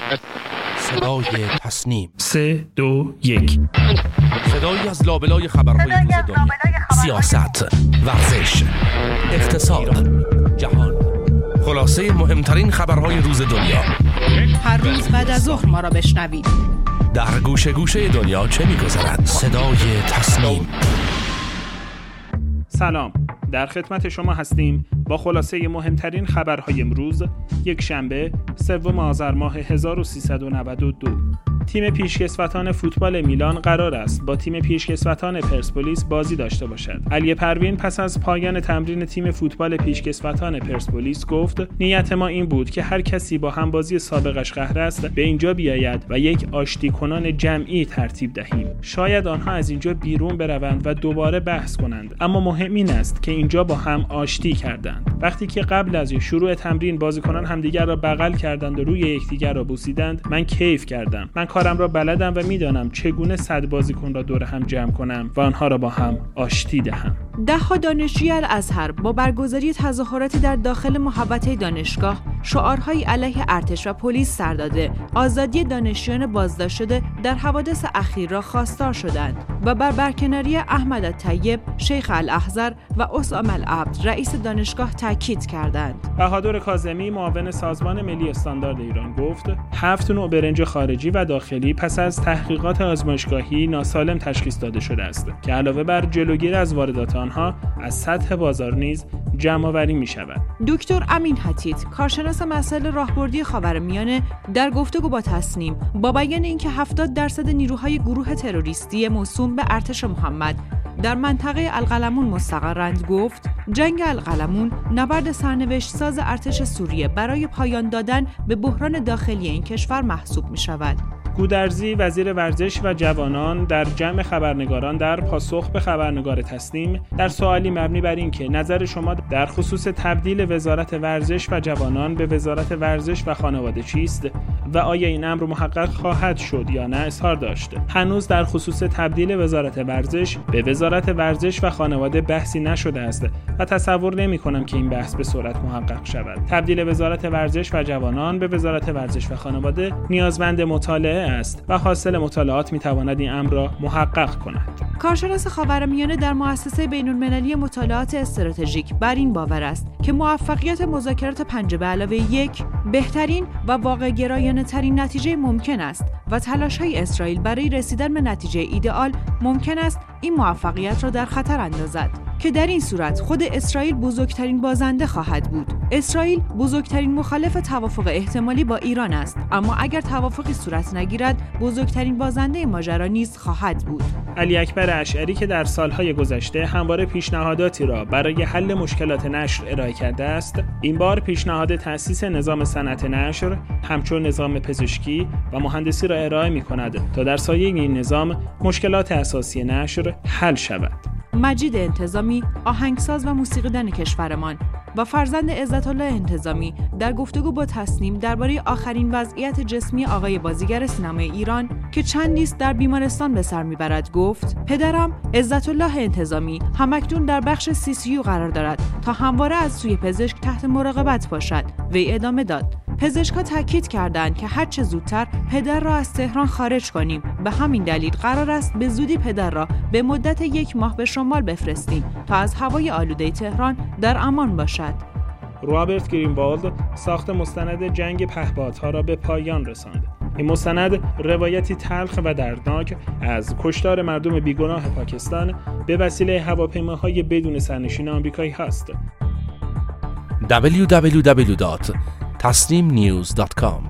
صدای تصنیم 3 2 1 صدایی از لابلای خبرهای روز دنیا، سیاست، ورزش، اقتصاد، جهان، خلاصه مهمترین خبرهای روز دنیا. هر روز بعد از ظهر ما را بشنوید. در گوشه گوشه دنیا چه می‌گذرد؟ صدای تصنیم. سلام، در خدمت شما هستیم با خلاصه مهمترین خبرهای امروز، یک شنبه 3 آذر ماه 1392. تیم پیشکسوتان فوتبال میلان قرار است با تیم پیشکسوتان پرسپولیس بازی داشته باشد. علی پروین پس از پایان تمرین تیم فوتبال پیشکسوتان پرسپولیس گفت: نیت ما این بود که هر کسی با همبازی سابقش قهر است به اینجا بیاید و یک آشتی کنان جمعی ترتیب دهیم. شاید آنها از اینجا بیرون بروند و دوباره بحث کنند، اما مهم این است که اینجا با هم آشتی کردند. وقتی که قبل از شروع تمرین بازیکنان همدیگر را بغل کردند و روی یکدیگر را بوسیدند، من کیف کردم. من کارم را بلدم و میدانم چگونه 100 بازیکن را دور هم جمع کنم و آنها را با هم آشتی دهم. ده‌ها دانشجوی الازهر با برگزاری تظاهراتی در داخل محوطه دانشگاه شعارهایی علیه ارتش و پلیس سر داده آزادی دانشجویان بازداشت شده در حوادث اخیر را خواستار شدند و بر برکناری احمد الطیب شیخ الاحزر و اسامه العبد رئیس دانشگاه تاکید کردند. بهادر کاظمی معاون سازمان ملی استاندارد ایران گفت 7 نوع برنج خارجی و داخلی پس از تحقیقات آزمایشگاهی ناسالم تشخیص داده شده است که علاوه بر جلوگیری از واردات آنها از سطح بازار نیز جمع‌آوری می‌شود. دکتر امین حتیت، کارشناس مسائل راهبردی خاورمیانه، در گفتگو با تصنیم با بیان اینکه 70% نیروهای گروه تروریستی موسوم به ارتش محمد در منطقه القلمون مستقرند گفت: جنگ القلمون نبرد سرنوشت ساز ارتش سوریه برای پایان دادن به بحران داخلی این کشور محسوب می‌شود. گودرزی وزیر ورزش و جوانان در جمع خبرنگاران در پاسخ به خبرنگار تصنیم در سوالی مبنی بر اینکه نظر شما در خصوص تبدیل وزارت ورزش و جوانان به وزارت ورزش و خانواده چیست و آیا این امر محقق خواهد شد یا نه اظهار داشت: هنوز در خصوص تبدیل وزارت ورزش به وزارت ورزش و خانواده بحثی نشده است و تصور نمی‌کنم که این بحث به سرعت محقق شود. تبدیل وزارت ورزش و جوانان به وزارت ورزش و خانواده نیازمند مطالعه است و حاصل مطالعات می‌تواند این امر را محقق کند. کارشناس خاورمیانه در مؤسسه بین‌المللی مطالعات استراتژیک بر این باور است که موفقیت مذاکرات 5+1 بهترین و واقع‌گرایانه‌ترین نتیجه ممکن است و تلاش‌های اسرائیل برای رسیدن به نتیجه ایدئال ممکن است این موفقیت را در خطر اندازد، که در این صورت خود اسرائیل بزرگترین بازنده خواهد بود. اسرائیل بزرگترین مخالف توافق احتمالی با ایران است، اما اگر توافقی صورت نگیرد بزرگترین بازنده ماجرا نیز خواهد بود. علی اکبر اشعری که در سالهای گذشته همواره پیشنهاداتی را برای حل مشکلات نشر ارائه کرده است، این بار پیشنهاد تأسیس نظام صنعت نشر همچون نظام پزشکی و مهندسی را ارائه می‌کند تا در سایه این نظام مشکلات اساسی نشر حل شود. مجید انتظامی، آهنگساز و موسیقیدان کشورمان و فرزند عزت‌الله انتظامی، در گفتگو با تصنیم درباره آخرین وضعیت جسمی آقای بازیگر سینمای ایران که چندی است در بیمارستان به سر میبرد گفت: پدرم عزت‌الله انتظامی همکنون در بخش CCU قرار دارد تا همواره از سوی پزشک تحت مراقبت باشد. وی ادامه داد: پزشک‌ها تاکید کردند که هر چه زودتر پدر را از تهران خارج کنیم. به همین دلیل قرار است به زودی پدر را به مدت 1 ماه به شمال بفرستیم تا از هوای آلوده تهران در امان باشد. رابرت گرینوالد ساخت مستند جنگ پهپادها را به پایان رساند. این مستند روایتی تلخ و دردناک از کشتار مردم بیگناه پاکستان به وسیله هواپیماهای بدون سرنشین آمریکایی هست. www.tasneemnews.com